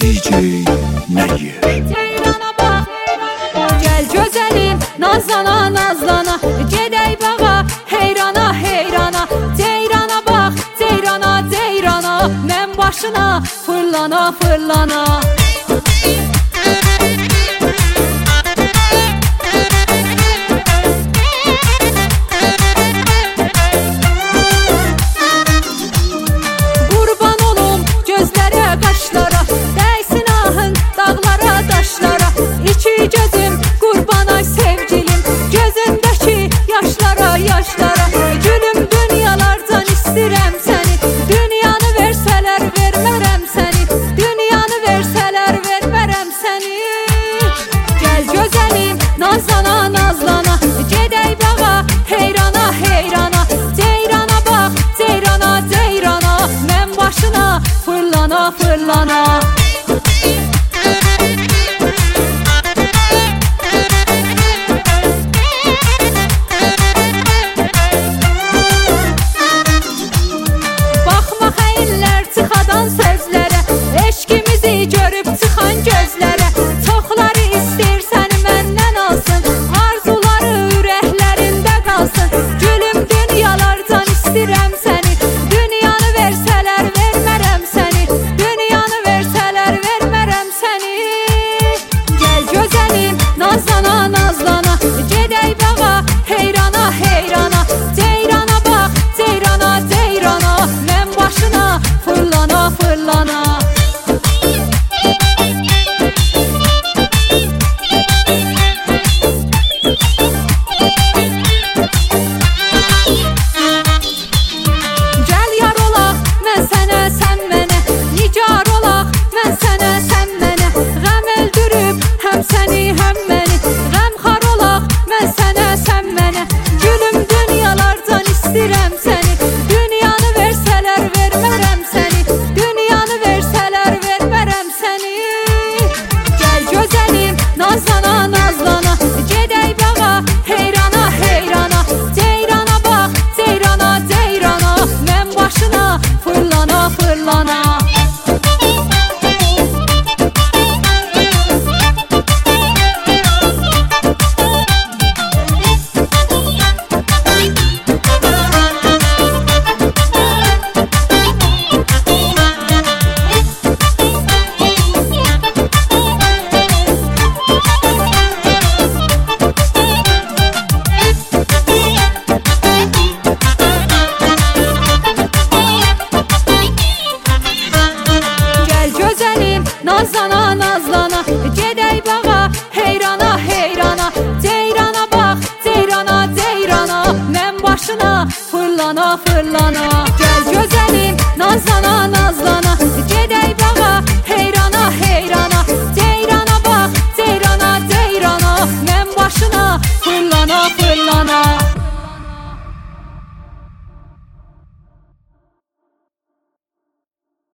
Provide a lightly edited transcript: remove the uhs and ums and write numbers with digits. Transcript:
DJ Nəyir. Ceyrana bax, gəl gözəlim, nazlana nazlana, gedək bağa, heyrana heyrana. Ceyrana bax, ceyrana ceyrana, mən başına fırlana fırlana. Gözüm qurban ay sevgilim, gözündəki yaşlara yaşlara. Gülüm dünyalardan istirəm səni, dünyanı versələr vermərəm səni, dünyanı versələr vermərəm səni. Gəl gözəlim, nazlana nazlana, gedək bağa, heyrana heyrana. Ceyrana bax, ceyrana ceyrana, mən başına fırlana fırlana. Sözlərə, eşqimizi görüb çıxan gözlərə, çoxları istəyir səni məndən alsın, arzuları ürəklərində qalsın. Gülüm dünyalardan istirəm səni, dünyanı versələr vermərəm səni, dünyanı versələr vermərəm səni. Gəl gözəlim, nazlana nazlana, gedək bağa, heyrana heyrana. Ceyrana bax, ceyrana ceyrana, mən başına fırlana fırlana. Gəl yar olaq, mən sənə, sən mənə, nigar olaq, mən sənə, sən mənə. Qəm öldürüb həm səni, həm məni, qəmxar olaq, mən sənə, sən mənə. Gülüm dünyalardan istirəm səni, dünyanı versələr vermərəm səni, dünyanı versələr vermərəm səni. Gəl gözəlim, nazlana nazlana, gedək bağa, heyrana heyrana. Ceyrana bax, ceyrana ceyrana, mən başına fırlana fırlana. Nazlana nazlana, gedək bağa, heyrana heyrana. Ceyrana bax, ceyrana ceyrana, mən başına fırlana fırlana. Gəl gözəlim, nazlana nazlana, gedək bağa, heyrana heyrana. Ceyrana bax, ceyrana ceyrana, mən başına fırlana fırlana.